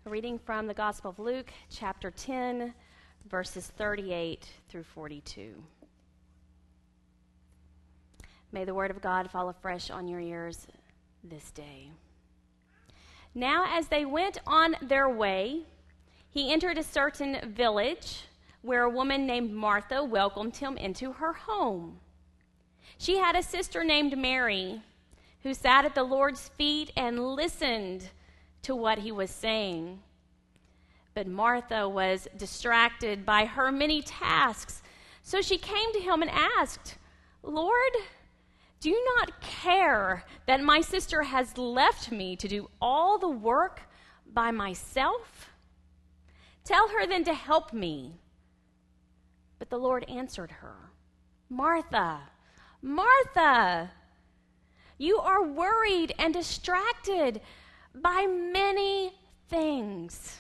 A reading from the Gospel of Luke, chapter 10, verses 38 through 42. May the word of God fall afresh on your ears this day. Now as they went on their way, he entered a certain village where a woman named Martha welcomed him into her home. She had a sister named Mary who sat at the Lord's feet and listened to what he was saying. But Martha was distracted by her many tasks, so she came to him and asked, "Lord, do you not care that my sister has left me to do all the work by myself? Tell her then to help me." But the Lord answered her, "Martha, Martha, you are worried and distracted by many things.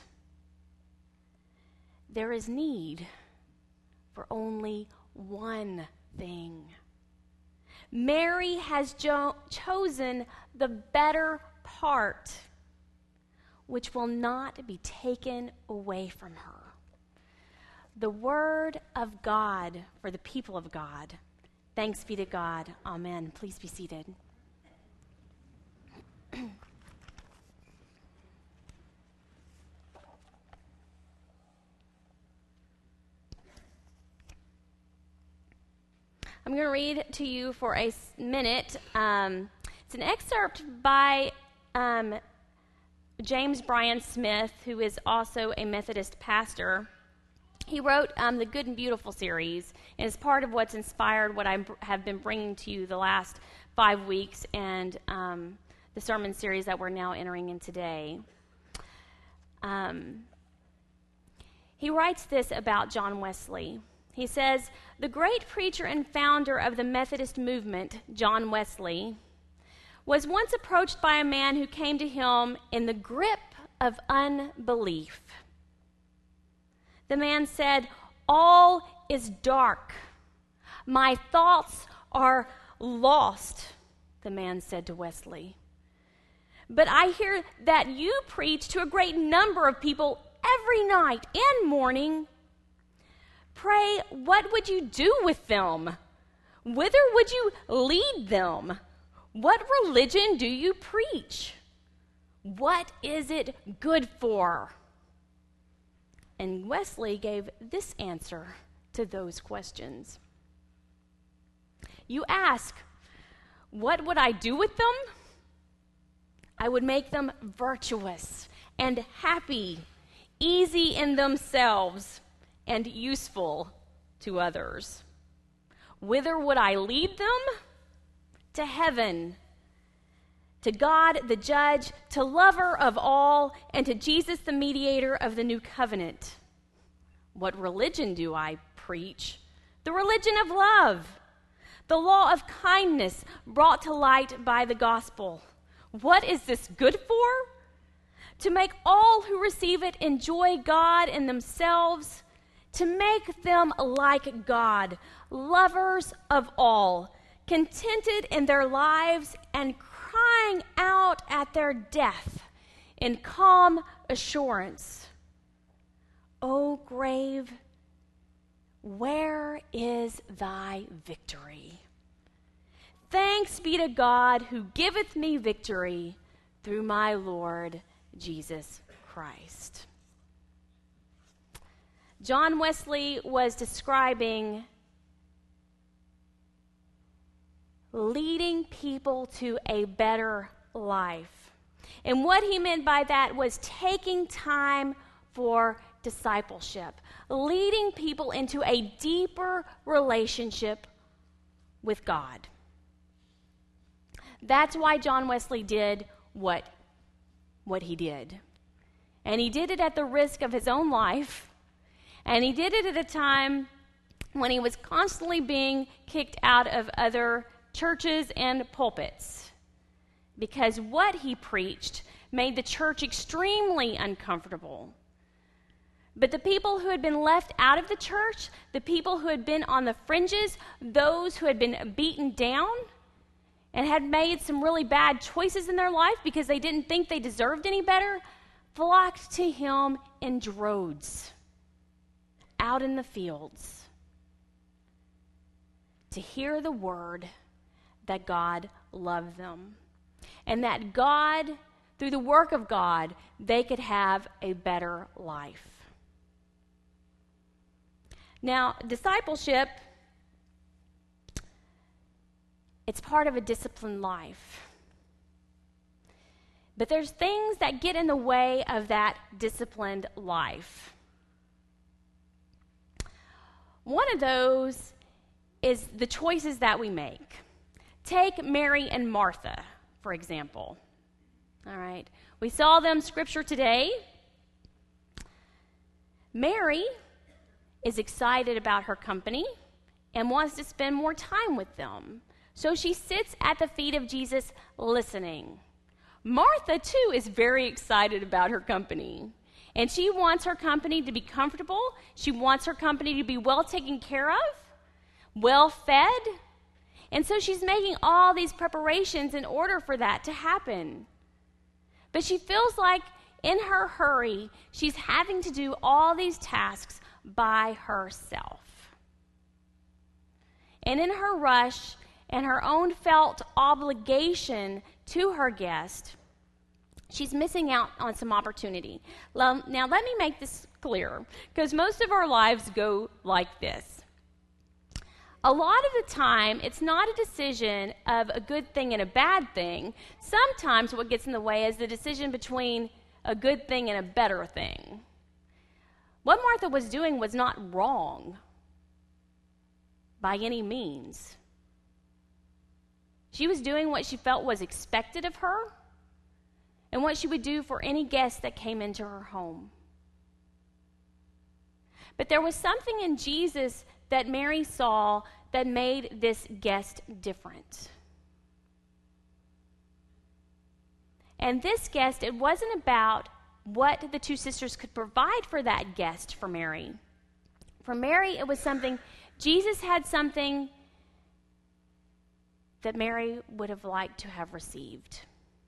There is need for only one thing. Mary has chosen the better part, which will not be taken away from her." The word of God for the people of God. Thanks be to God. Amen. Please be seated. I'm going to read to you for a minute. It's an excerpt by James Bryan Smith, who is also a Methodist pastor. He wrote the Good and Beautiful series, and it's part of what's inspired what I have been bringing to you the last 5 weeks and the sermon series that we're now entering in today. He writes this about John Wesley. He says, "The great preacher and founder of the Methodist movement, John Wesley, was once approached by a man who came to him in the grip of unbelief. The man said, 'All is dark. My thoughts are lost,' the man said to Wesley. 'But I hear that you preach to a great number of people every night and morning. Pray, what would you do with them? Whither would you lead them? What religion do you preach? What is it good for?' And Wesley gave this answer to those questions. 'You ask, what would I do with them? I would make them virtuous and happy, easy in themselves, and useful to others. Whither would I lead them? To heaven, to God the judge, to lover of all, and to Jesus the mediator of the new covenant. What religion do I preach? The religion of love, the law of kindness brought to light by the gospel. What is this good for? To make all who receive it enjoy God in themselves, to make them like God, lovers of all, contented in their lives and crying out at their death in calm assurance. O grave, where is thy victory? Thanks be to God who giveth me victory through my Lord Jesus Christ." John Wesley was describing leading people to a better life. And what he meant by that was taking time for discipleship, leading people into a deeper relationship with God. That's why John Wesley did what he did. And he did it at the risk of his own life. And he did it at a time when he was constantly being kicked out of other churches and pulpits, because what he preached made the church extremely uncomfortable. But the people who had been left out of the church, the people who had been on the fringes, those who had been beaten down and had made some really bad choices in their life because they didn't think they deserved any better, flocked to him in droves out in the fields to hear the word that God loved them, and that God, through the work of God, they could have a better life. Now, discipleship, it's part of a disciplined life. But there's things that get in the way of that disciplined life. One of those is the choices that we make. Take Mary and Martha, for example. All right. We saw them scripture today. Mary is excited about her company and wants to spend more time with them. So she sits at the feet of Jesus listening. Martha, too, is very excited about her company. And she wants her company to be comfortable. She wants her company to be well taken care of, well fed. And so she's making all these preparations in order for that to happen. But she feels like in her hurry, she's having to do all these tasks by herself. And in her rush and her own felt obligation to her guest, she's missing out on some opportunity. Now, let me make this clear, because most of our lives go like this. A lot of the time, it's not a decision of a good thing and a bad thing. Sometimes what gets in the way is the decision between a good thing and a better thing. What Martha was doing was not wrong by any means. She was doing what she felt was expected of her and what she would do for any guest that came into her home. But there was something in Jesus that Mary saw that made this guest different. And this guest, it wasn't about what the two sisters could provide for that guest for Mary. For Mary, it was something, Jesus had something that Mary would have liked to have received.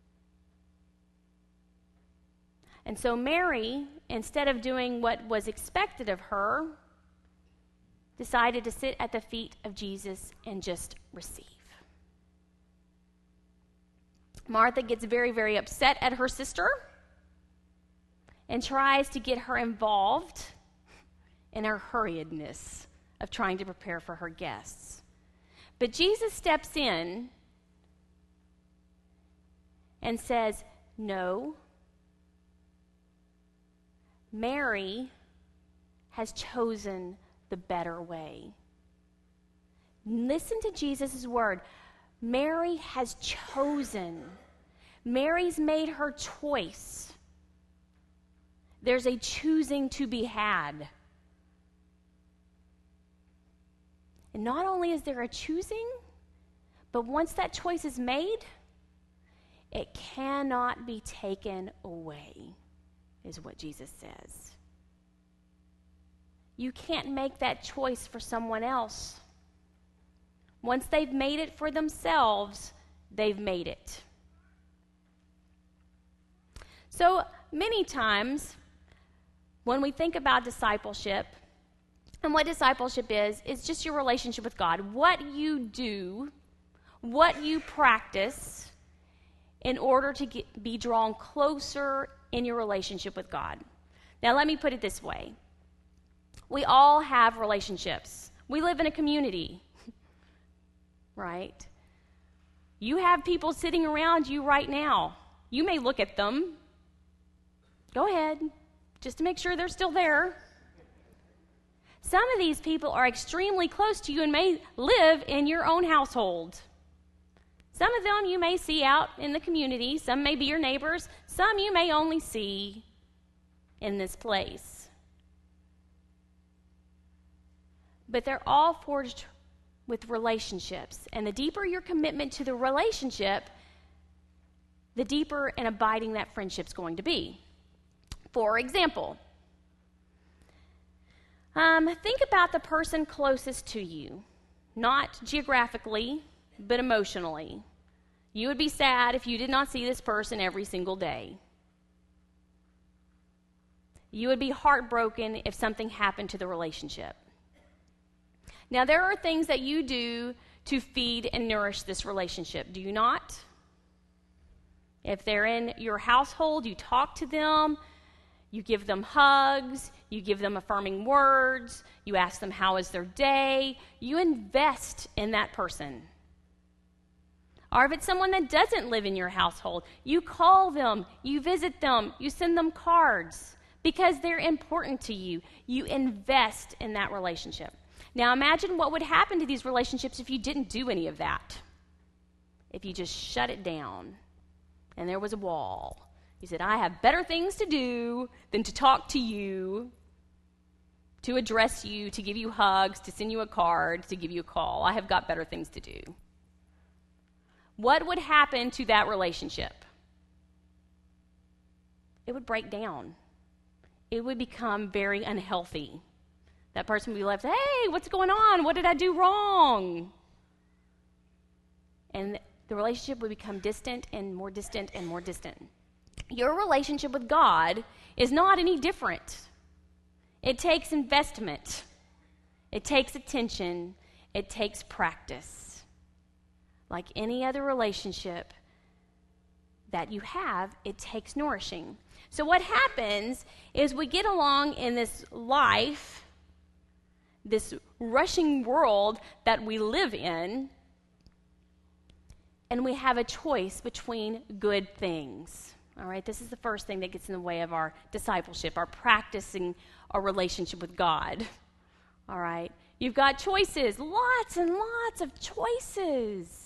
And so Mary, instead of doing what was expected of her, decided to sit at the feet of Jesus and just receive. Martha gets very, very upset at her sister and tries to get her involved in her hurriedness of trying to prepare for her guests. But Jesus steps in and says, "No, Mary has chosen the better way." Listen to Jesus' word. Mary has chosen. Mary's made her choice. There's a choosing to be had. And not only is there a choosing, but once that choice is made, it cannot be taken away, is what Jesus says. You can't make that choice for someone else. Once they've made it for themselves, they've made it. So many times, when we think about discipleship, and what discipleship is just your relationship with God. What you do, what you practice in order to be drawn closer in your relationship with God. Now, let me put it this way. We all have relationships. We live in a community, right? You have people sitting around you right now. You may look at them. Go ahead, just to make sure they're still there. Some of these people are extremely close to you and may live in your own household. Some of them you may see out in the community. Some may be your neighbors. Some you may only see in this place. But they're all forged with relationships. And the deeper your commitment to the relationship, the deeper and abiding that friendship's going to be. For example, think about the person closest to you, not geographically, but emotionally. You would be sad if you did not see this person every single day. You would be heartbroken if something happened to the relationship. Now, there are things that you do to feed and nourish this relationship, do you not? If they're in your household, you talk to them, you give them hugs, you give them affirming words, you ask them how is their day, you invest in that person. Or if it's someone that doesn't live in your household, you call them, you visit them, you send them cards because they're important to you. You invest in that relationship. Now imagine what would happen to these relationships if you didn't do any of that. If you just shut it down and there was a wall. You said, I have better things to do than to talk to you, to address you, to give you hugs, to send you a card, to give you a call. I have got better things to do. What would happen to that relationship? It would break down. It would become very unhealthy. That person would be left, hey, what's going on? What did I do wrong? And the relationship would become distant and more distant and more distant. Your relationship with God is not any different. It takes investment. It takes attention. It takes practice. Like any other relationship that you have, it takes nourishing. So what happens is we get along in this life, this rushing world that we live in, and we have a choice between good things. All right, this is the first thing that gets in the way of our discipleship, our practicing our relationship with God. All right, you've got choices, lots and lots of choices.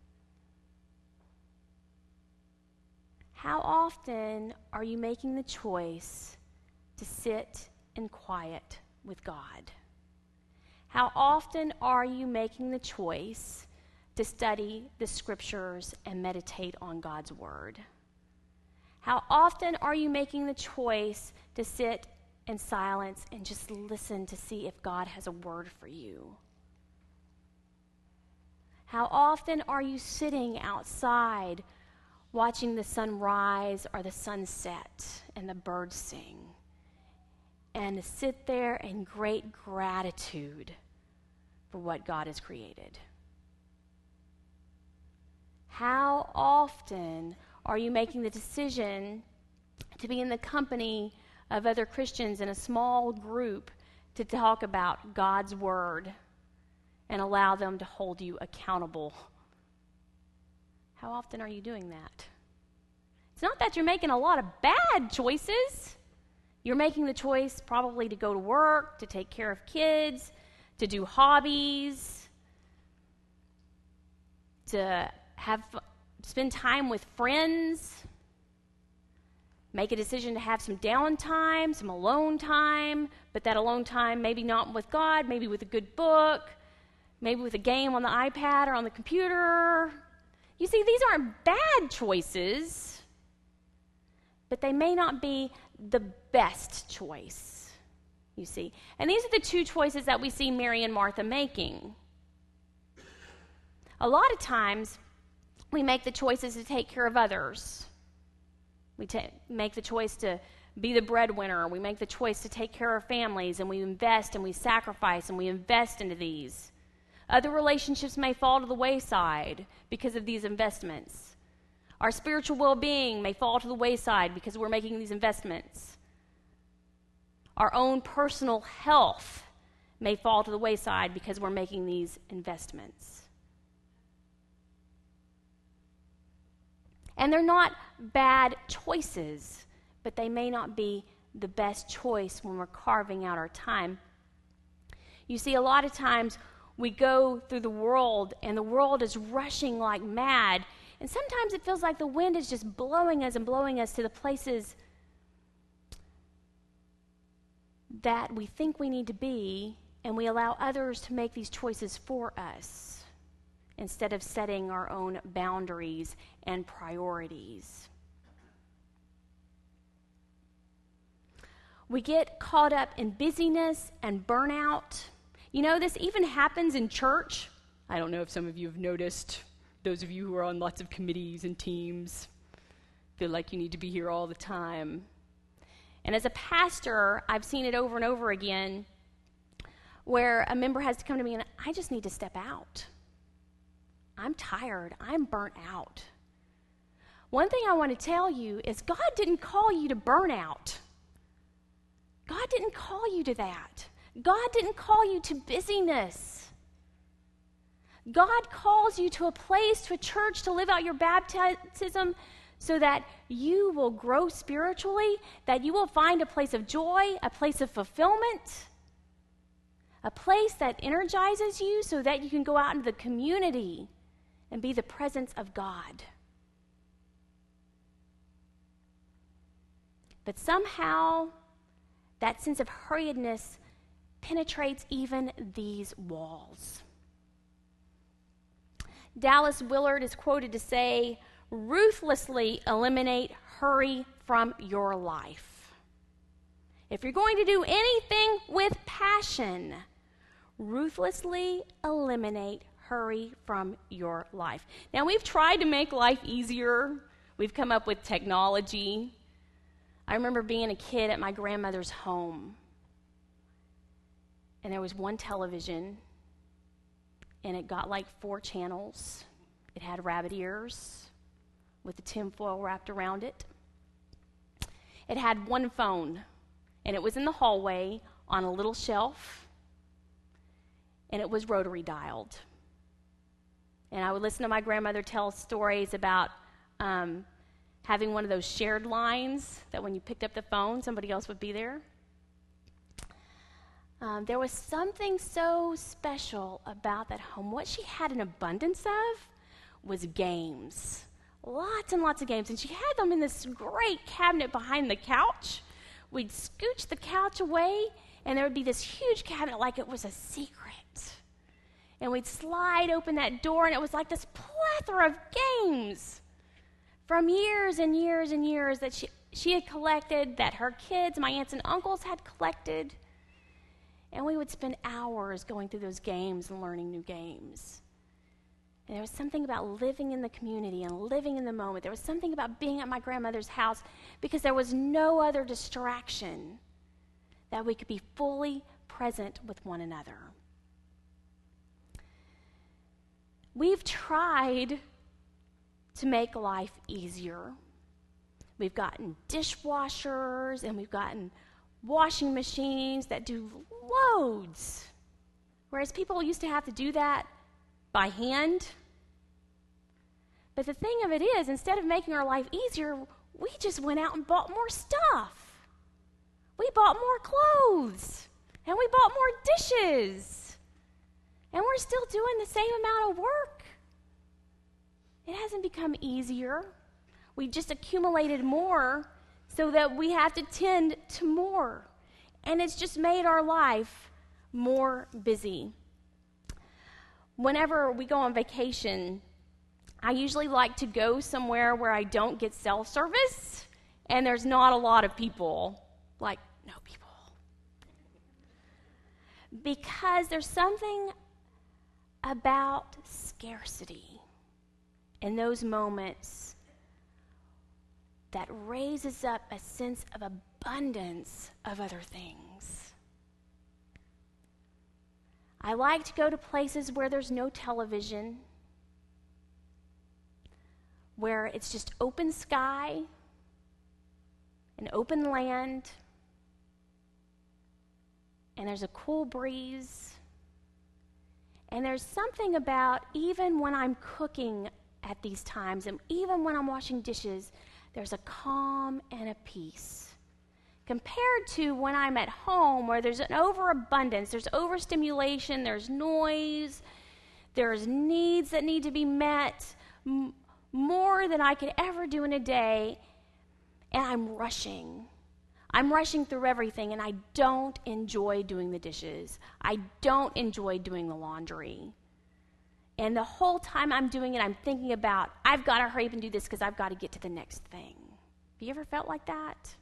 How often are you making the choice to sit in quiet with God? How often are you making the choice to study the scriptures and meditate on God's word? How often are you making the choice to sit in silence and just listen to see if God has a word for you? How often are you sitting outside watching the sun rise or the sun set and the birds sing, and sit there in great gratitude for what God has created? How often are you making the decision to be in the company of other Christians in a small group to talk about God's word and allow them to hold you accountable? How often are you doing that? It's not that you're making a lot of bad choices. You're making the choice probably to go to work, to take care of kids, to do hobbies, to spend time with friends, make a decision to have some downtime, some alone time, but that alone time maybe not with God, maybe with a good book, maybe with a game on the iPad or on the computer. You see, these aren't bad choices, but they may not be the best choice, you see. And these are the two choices that we see Mary and Martha making. A lot of times, we make the choices to take care of others. We make the choice to be the breadwinner. We make the choice to take care of families, and we invest and we sacrifice and we invest into these. Other relationships may fall to the wayside because of these investments. Our spiritual well-being may fall to the wayside because we're making these investments. Our own personal health may fall to the wayside because we're making these investments. And they're not bad choices, but they may not be the best choice when we're carving out our time. You see, a lot of times we go through the world, and the world is rushing like mad, and sometimes it feels like the wind is just blowing us and blowing us to the places that we think we need to be, and we allow others to make these choices for us instead of setting our own boundaries and priorities. We get caught up in busyness and burnout. You know, this even happens in church. I don't know if some of you have noticed, those of you who are on lots of committees and teams, feel like you need to be here all the time. And as a pastor, I've seen it over and over again where a member has to come to me and I just need to step out. I'm tired. I'm burnt out. One thing I want to tell you is God didn't call you to burnout. God didn't call you to that. God didn't call you to busyness. God calls you to a place, to a church, to live out your baptism so that you will grow spiritually, that you will find a place of joy, a place of fulfillment, a place that energizes you so that you can go out into the community and be the presence of God. But somehow, that sense of hurriedness penetrates even these walls. Dallas Willard is quoted to say, "Ruthlessly eliminate hurry from your life." If you're going to do anything with passion, ruthlessly eliminate hurry from your life. Now, we've tried to make life easier. We've come up with technology. I remember being a kid at my grandmother's home, and there was one television, and it got like 4 channels. It had rabbit ears with the tinfoil wrapped around it. It had one phone, and it was in the hallway on a little shelf, and it was rotary dialed. And I would listen to my grandmother tell stories about having one of those shared lines that when you picked up the phone, somebody else would be there. There was something so special about that home. What she had an abundance of was games. Lots and lots of games. And she had them in this great cabinet behind the couch. We'd scooch the couch away, and there would be this huge cabinet like it was a secret. And we'd slide open that door, and it was like this plethora of games from years and years and years that she had collected, that her kids, my aunts and uncles, had collected. And we would spend hours going through those games and learning new games. And there was something about living in the community and living in the moment. There was something about being at my grandmother's house because there was no other distraction that we could be fully present with one another. We've tried to make life easier. We've gotten dishwashers and we've gotten washing machines that do loads. Whereas people used to have to do that by hand. But the thing of it is, instead of making our life easier, we just went out and bought more stuff. We bought more clothes. And we bought more dishes. And we're still doing the same amount of work. It hasn't become easier. We just accumulated more so that we have to tend to more. And it's just made our life more busy. Whenever we go on vacation, I usually like to go somewhere where I don't get self-service and there's not a lot of people. Like, no people. Because there's something about scarcity in those moments that raises up a sense of abundance of other things. I like to go to places where there's no television, where it's just open sky, an open land, and there's a cool breeze. And there's something about, even when I'm cooking at these times, and even when I'm washing dishes, there's a calm and a peace. Compared to when I'm at home, where there's an overabundance, there's overstimulation, there's noise, there's needs that need to be met, more than I could ever do in a day, and I'm rushing. I'm rushing through everything, and I don't enjoy doing the dishes. I don't enjoy doing the laundry. And the whole time I'm doing it, I'm thinking about, I've got to hurry up and do this because I've got to get to the next thing. Have you ever felt like that?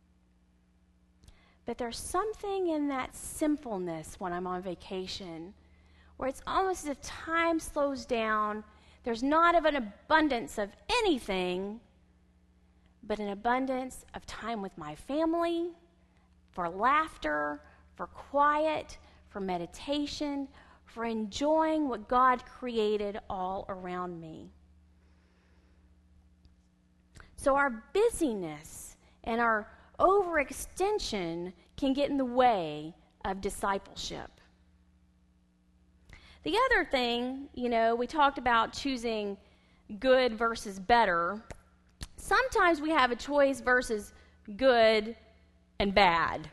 But there's something in that simpleness when I'm on vacation where it's almost as if time slows down. There's not of an abundance of anything, but an abundance of time with my family, for laughter, for quiet, for meditation, for enjoying what God created all around me. So our busyness and our overextension can get in the way of discipleship. The other thing, we talked about choosing good versus better. Sometimes we have a choice versus good and bad.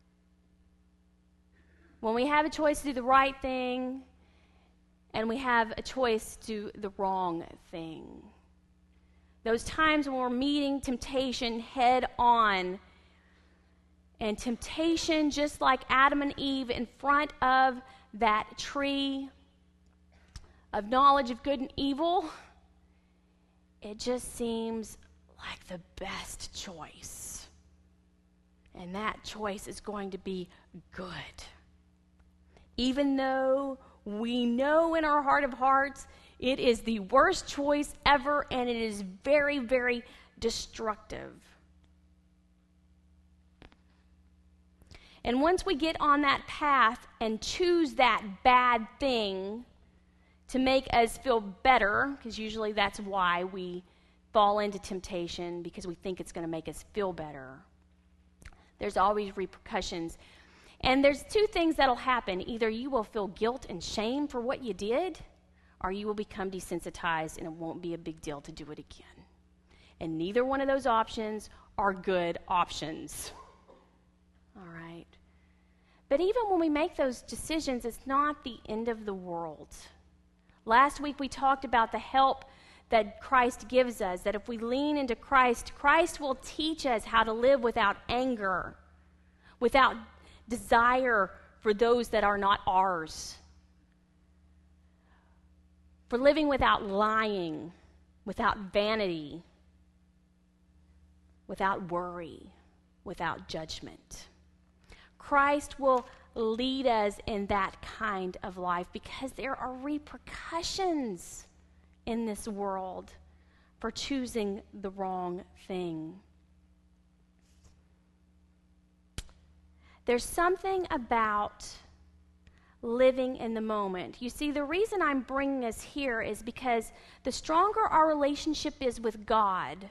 When we have a choice to do the right thing and we have a choice to do the wrong thing. Those times when we're meeting temptation head on, and temptation, just like Adam and Eve in front of that tree of knowledge of good and evil, it just seems like the best choice. And that choice is going to be good. Even though we know in our heart of hearts it is the worst choice ever, and it is very, very destructive. And once we get on that path and choose that bad thing to make us feel better, because usually that's why we fall into temptation, because we think it's going to make us feel better, there's always repercussions. And there's two things that'll happen. Either you will feel guilt and shame for what you did, or you will become desensitized and it won't be a big deal to do it again. And neither one of those options are good options. All right. But even when we make those decisions, it's not the end of the world. Last week we talked about the help that Christ gives us, that if we lean into Christ, Christ will teach us how to live without anger, without desire for those that are not ours, for living without lying, without vanity, without worry, without judgment. Christ will lead us in that kind of life because there are repercussions in this world for choosing the wrong thing. There's something about living in the moment. You see, the reason I'm bringing us here is because the stronger our relationship is with God,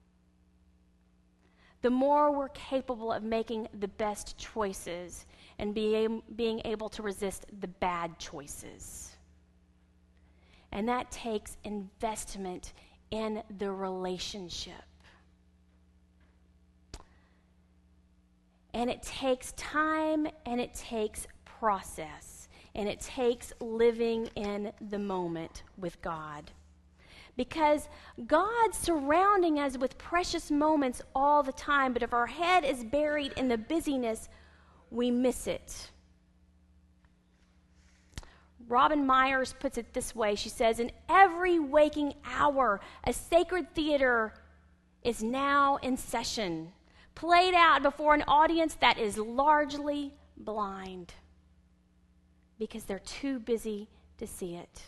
the more we're capable of making the best choices and being able to resist the bad choices. And that takes investment in the relationship. And it takes time, and it takes process, and it takes living in the moment with God. Because God's surrounding us with precious moments all the time, but if our head is buried in the busyness, we miss it. Robin Myers puts it this way. She says, "In every waking hour, a sacred theater is now in session, played out before an audience that is largely blind because they're too busy to see it."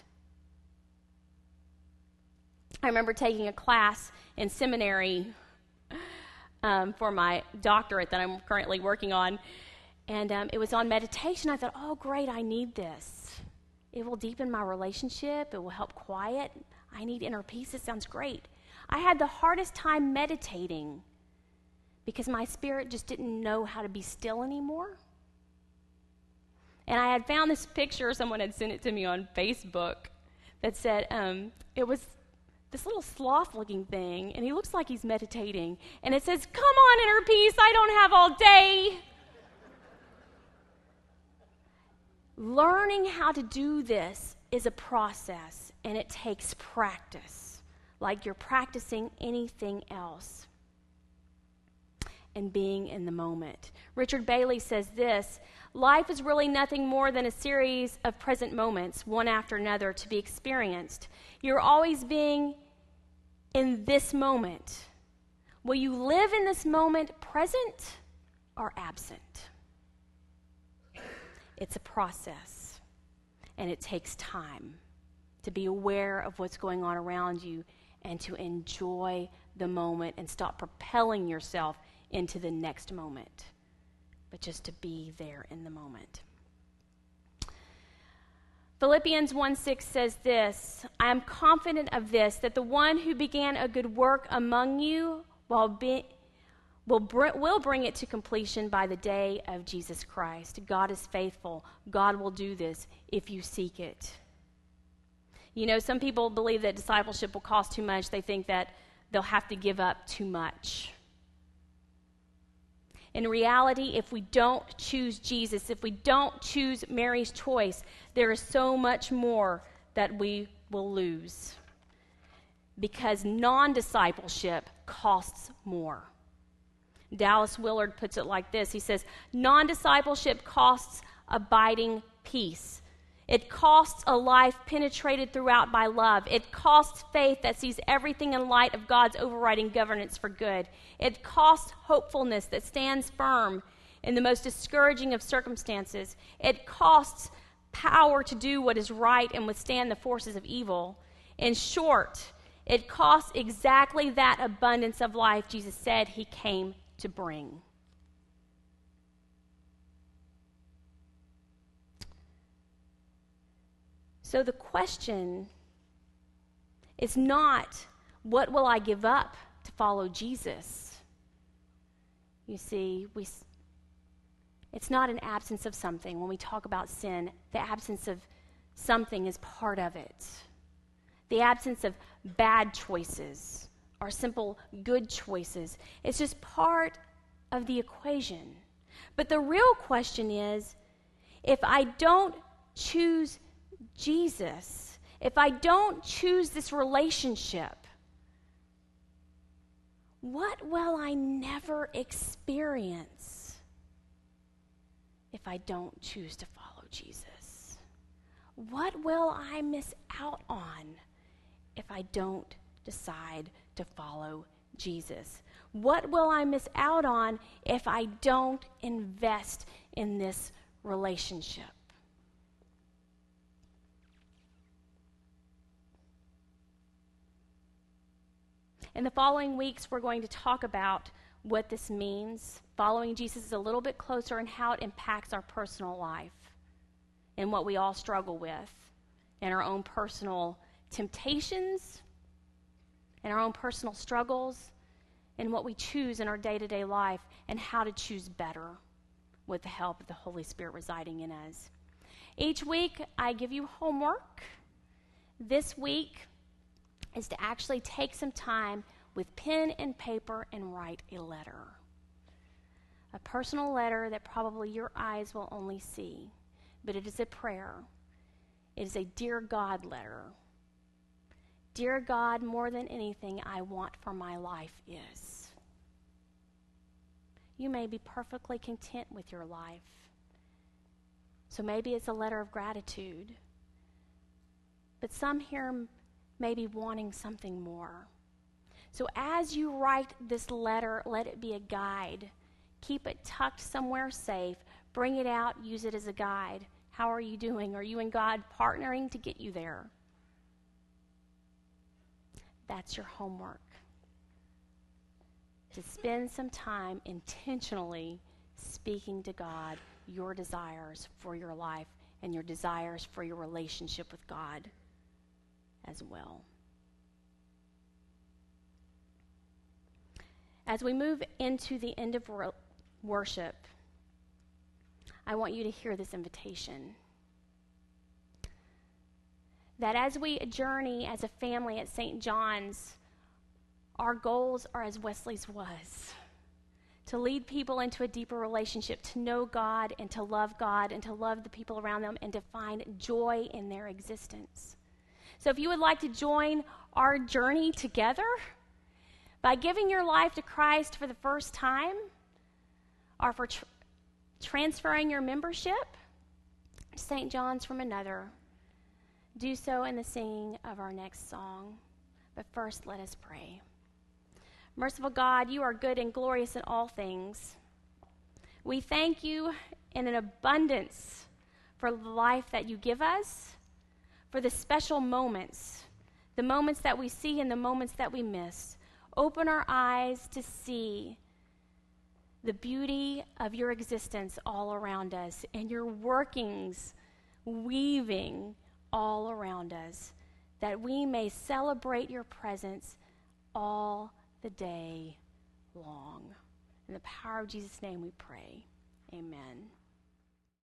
I remember taking a class in seminary for my doctorate that I'm currently working on, and it was on meditation. I thought, oh, great, I need this. It will deepen my relationship. It will help quiet. I need inner peace. It sounds great. I had the hardest time meditating because my spirit just didn't know how to be still anymore. And I had found this picture, someone had sent it to me on Facebook, that said, it was this little sloth-looking thing, and he looks like he's meditating. And it says, "Come on, inner peace, I don't have all day." Learning how to do this is a process, and it takes practice, like you're practicing anything else. And being in the moment. Richard Bailey says this: "Life is really nothing more than a series of present moments, one after another, to be experienced. You're always being in this moment. Will you live in this moment present or absent?" It's a process, and it takes time to be aware of what's going on around you and to enjoy the moment and stop propelling yourself into the next moment, but just to be there in the moment. Philippians 1:6 says this, I am confident of this, that the one who began a good work among you will bring it to completion by the day of Jesus Christ. God is faithful. God will do this if you seek it. You know, some people believe that discipleship will cost too much. They think that they'll have to give up too much. In reality, if we don't choose Jesus, if we don't choose Mary's choice, there is so much more that we will lose. Because non-discipleship costs more. Dallas Willard puts it like this. He says, non-discipleship costs abiding peace. It costs a life penetrated throughout by love. It costs faith that sees everything in light of God's overriding governance for good. It costs hopefulness that stands firm in the most discouraging of circumstances. It costs power to do what is right and withstand the forces of evil. In short, it costs exactly that abundance of life Jesus said he came to bring. So the question is not, what will I give up to follow Jesus? You see, it's not an absence of something. When we talk about sin, the absence of something is part of it. The absence of bad choices or simple good choices. It's just part of the equation. But the real question is, if I don't choose Jesus, if I don't choose this relationship, what will I never experience if I don't choose to follow Jesus? What will I miss out on if I don't decide to follow Jesus? What will I miss out on if I don't invest in this relationship? In the following weeks, we're going to talk about what this means, following Jesus a little bit closer, and how it impacts our personal life and what we all struggle with, and our own personal temptations, and our own personal struggles, and what we choose in our day-to-day life, and how to choose better with the help of the Holy Spirit residing in us. Each week, I give you homework. This week is to actually take some time with pen and paper and write a letter. A personal letter that probably your eyes will only see, but it is a prayer. It is a Dear God letter. Dear God, more than anything I want for my life is. You may be perfectly content with your life. So maybe it's a letter of gratitude. But some here may be wanting something more. So as you write this letter, let it be a guide. Keep it tucked somewhere safe. Bring it out, use it as a guide. How are you doing? Are you and God partnering to get you there? That's your homework. To spend some time intentionally speaking to God your desires for your life and your desires for your relationship with God as well. As we move into the end of worship, I want you to hear this invitation. That as we journey as a family at St. John's, our goals are as Wesley's was. To lead people into a deeper relationship, to know God and to love the people around them, and to find joy in their existence. So if you would like to join our journey together by giving your life to Christ for the first time, or for transferring your membership to St. John's from another, do so in the singing of our next song. But first, let us pray. Merciful God, you are good and glorious in all things. We thank you in an abundance for the life that you give us, for the special moments, the moments that we see and the moments that we miss. Open our eyes to see the beauty of your existence all around us and your workings weaving all around us, that we may celebrate your presence all the day long. In the power of Jesus' name we pray. Amen.